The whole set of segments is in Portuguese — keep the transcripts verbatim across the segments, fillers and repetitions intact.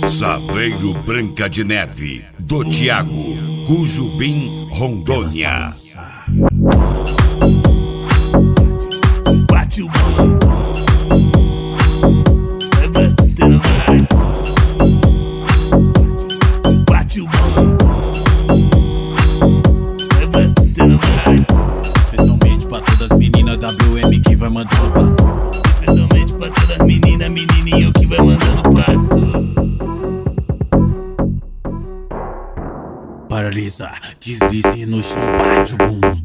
Saveiro Branca de Neve, do Thiago, Cujubim, Rondônia. Bate o bom, vai batendo, vai. Bate o bom, vai batendo, vai. Especialmente pra todas as meninas W M que vai mandando pato. Especialmente pra todas as meninas, menininho que vai mandando pato. Paralisa, deslize no chão, bate o bumbum.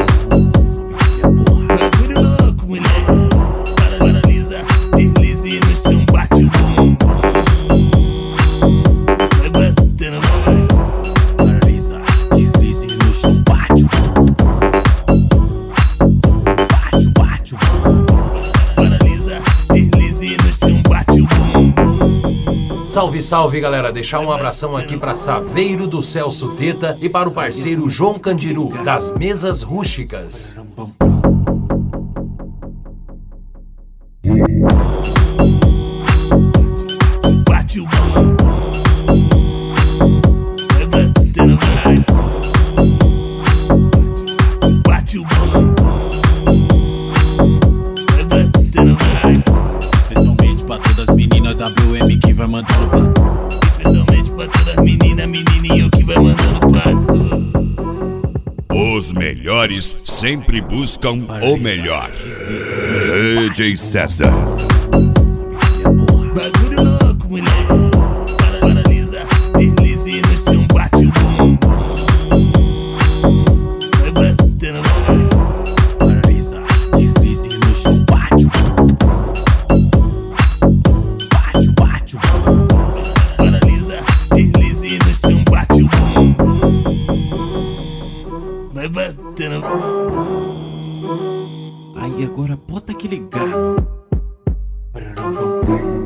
Bagulho louco, mulher. Para, paralisa, deslize no chão, bate o bumbum. Vai batendo, vai. Paralisa, deslize no chão, bate o bumbum. Bate, bate o bumbum. Paralisa, deslize no chão, bate o bumbum. Salve, salve, galera. Deixar um abração aqui pra Saveiro do Celso Teta e para o parceiro João Candiru, das Mesas Rústicas. Bate o bom, vai batendo, vai. Bate o bom, vai batendo, vai. Especialmente pra todas as meninas W M que vai mandando pato. Especialmente pra todas as meninas, menininho que vai mandando pato. Os melhores sempre buscam o melhor. D J César. Bagulho louco, mulher. Para, paralisa, deslize no chão, bate o bom. Vai batendo, vai. Paralisa, deslize no chão, bate o bumbum. Bate, bate o bumbum. Paralisa, deslize no chão, bate o bom. Vai batendo. Aí agora bota aquele grave.